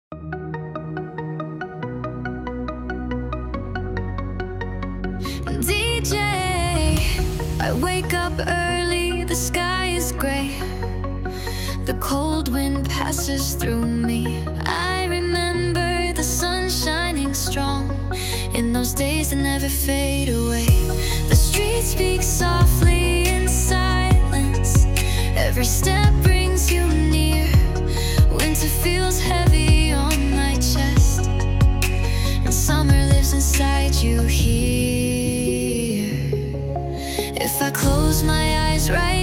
DJ, I wake up early, the sky is gray. The cold wind passes through me. I remember the sun shining strong in those days that never fade away. The streets speak softly in silence. Every step brings you near. Winter feels heavy on my chest, and summer lives inside you here. If I close my eyes right